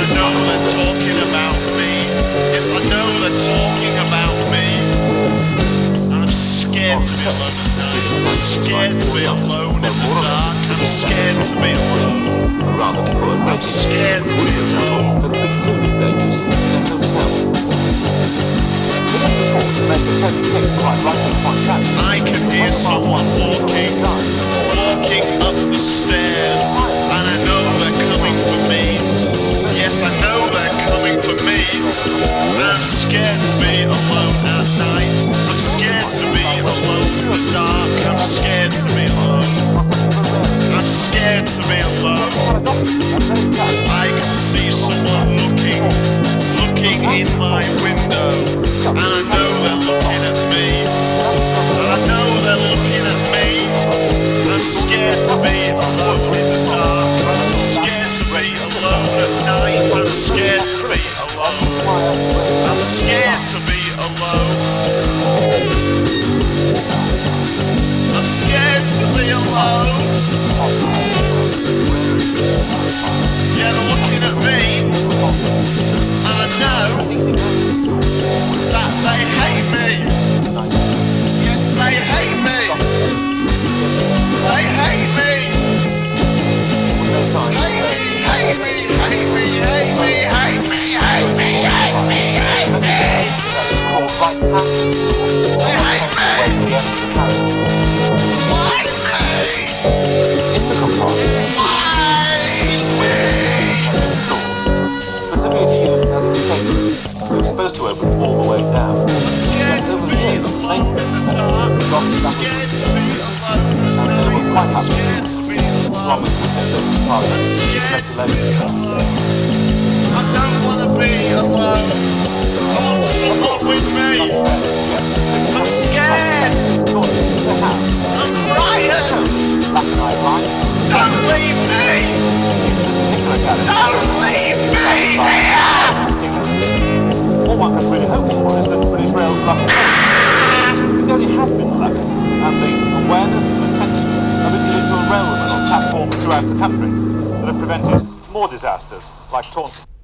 know they're talking about me. Yes, I know they're talking about me. And I'm scared to be alone at night. I'm scared to be alone in the dark. I'm scared to be alone. I'm scared to be alone. That have included their use in a hotel. Police reports have meant to take quite writing points out. I can hear someone walking up the stairs, and I know they're coming for me. Yes, I know they're coming for me. And I'm scared to be alone at night. I'm scared to be alone in the dark. I'm scared to be alone. I'm scared to be alone. I can see someone looking in my window, and I know they're looking at me. And I know they're looking at me. I'm scared to be alone in the dark. I'm scared to be alone at night. I'm scared to be alone. I'm scared to be alone. I'm scared to be alone. Yeah, they're looking at me. And I know that they hate me. Yes, they hate me. They hate me. Hate me, hate me, hate me, hate me, hate me, hate me, hate me, hate me. They hate me. Why me? In the compartment, specifically to use as escape routes, they're supposed to open all the way down. Scared to be alone in the dark. Scared to be alone. And they were quite happy Scared to be as long as we kept open parliament speculation. I don't want to be alone. I want someone with me. I'm scared. I'm frightened. Don't leave me. Don't leave me here. All one can really hope for is that British Rail's luck slowly has been luck, and the awareness and attention of individual railwomen on platforms throughout the country that have prevented more disasters like Taunton.